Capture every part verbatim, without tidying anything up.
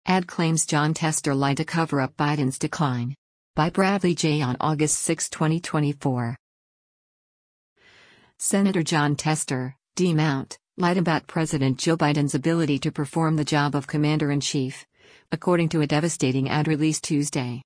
Ad claims Jon Tester lied to cover up Biden's decline. By Bradley J. on August sixth, twenty twenty-four. Senator Jon Tester, D. Mount, lied about President Joe Biden's ability to perform the job of Commander-in-Chief, according to a devastating ad released Tuesday.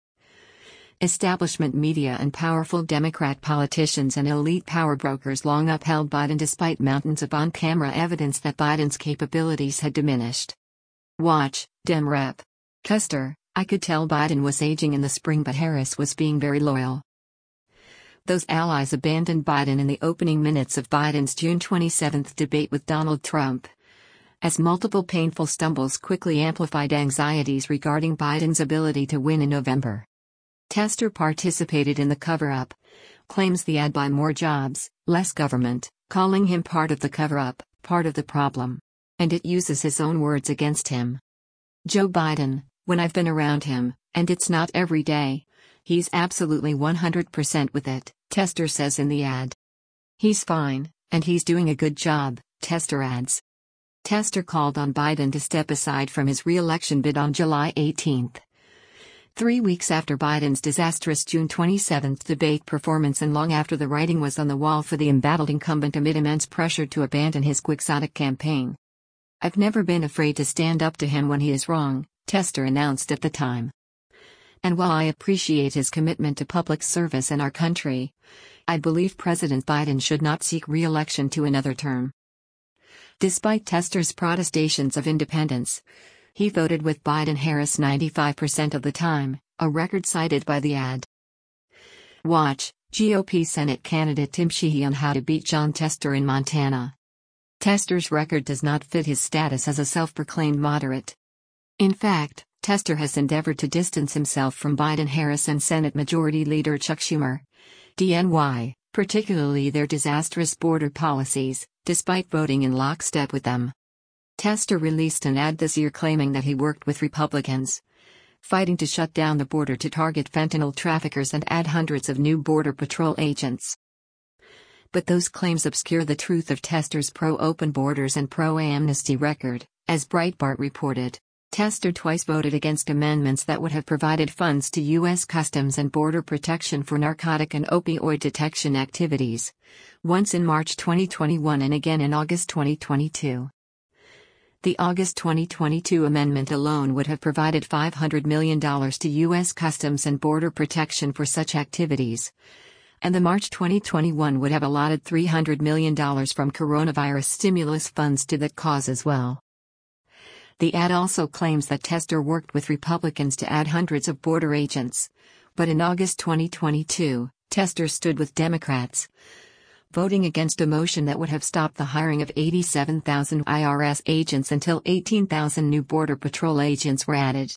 Establishment media and powerful Democrat politicians and elite power brokers long upheld Biden despite mountains of on-camera evidence that Biden's capabilities had diminished. Watch, Dem Rep. Tester, I could tell Biden was aging in the spring but Harris was being very loyal. Those allies abandoned Biden in the opening minutes of Biden's June twenty-seventh debate with Donald Trump, as multiple painful stumbles quickly amplified anxieties regarding Biden's ability to win in November. Tester participated in the cover-up, claims the ad buy more jobs, less government, calling him part of the cover-up, part of the problem. And it uses his own words against him. Joe Biden, when I've been around him, and it's not every day, he's absolutely one hundred percent with it, Tester says in the ad. He's fine, and he's doing a good job, Tester adds. Tester called on Biden to step aside from his re-election bid on July eighteenth. Three weeks after Biden's disastrous June twenty-seventh debate performance and long after the writing was on the wall for the embattled incumbent amid immense pressure to abandon his quixotic campaign. I've never been afraid to stand up to him when he is wrong, Tester announced at the time. And while I appreciate his commitment to public service and our country, I believe President Biden should not seek re-election to another term. Despite Tester's protestations of independence, he voted with Biden-Harris ninety-five percent of the time, a record cited by the ad. Watch, G O P Senate candidate Tim Sheehy on how to beat Jon Tester in Montana. Tester's record does not fit his status as a self-proclaimed moderate. In fact, Tester has endeavored to distance himself from Biden-Harris and Senate Majority Leader Chuck Schumer, D N Y, particularly their disastrous border policies, despite voting in lockstep with them. Tester released an ad this year claiming that he worked with Republicans, fighting to shut down the border to target fentanyl traffickers and add hundreds of new Border Patrol agents. But those claims obscure the truth of Tester's pro-open borders and pro-amnesty record, as Breitbart reported. Tester twice voted against amendments that would have provided funds to U S Customs and Border Protection for narcotic and opioid detection activities, once in March twenty twenty-one and again in August twenty twenty-two. The August twenty twenty-two amendment alone would have provided five hundred million dollars to U S Customs and Border Protection for such activities, and the March twenty twenty-one would have allotted three hundred million dollars from coronavirus stimulus funds to that cause as well. The ad also claims that Tester worked with Republicans to add hundreds of border agents, but in August twenty twenty-two, Tester stood with Democrats, voting against a motion that would have stopped the hiring of eighty-seven thousand I R S agents until eighteen thousand new Border Patrol agents were added.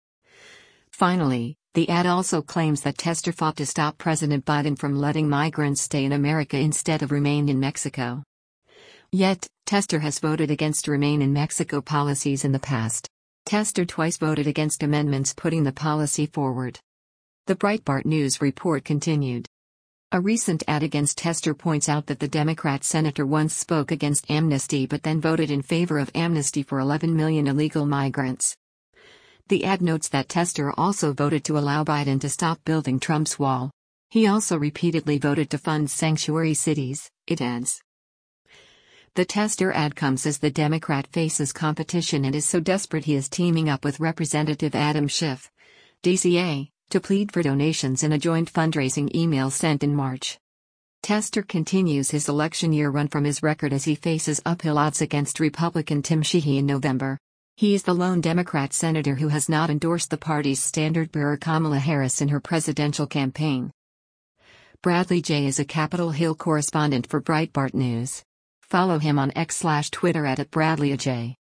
Finally, the ad also claims that Tester fought to stop President Biden from letting migrants stay in America instead of remain in Mexico. Yet, Tester has voted against Remain in Mexico policies in the past. Tester twice voted against amendments putting the policy forward. The Breitbart News report continued. A recent ad against Tester points out that the Democrat senator once spoke against amnesty but then voted in favor of amnesty for eleven million illegal migrants. The ad notes that Tester also voted to allow Biden to stop building Trump's wall. He also repeatedly voted to fund sanctuary cities, it adds. The Tester ad comes as the Democrat faces competition and is so desperate he is teaming up with Representative Adam Schiff, D C A, to plead for donations in a joint fundraising email sent in March. Tester continues his election year run from his record as he faces uphill odds against Republican Tim Sheehy in November. He is the lone Democrat senator who has not endorsed the party's standard-bearer Kamala Harris in her presidential campaign. Bradley J. is a Capitol Hill correspondent for Breitbart News. Follow him on X slash Twitter at, at Bradley J.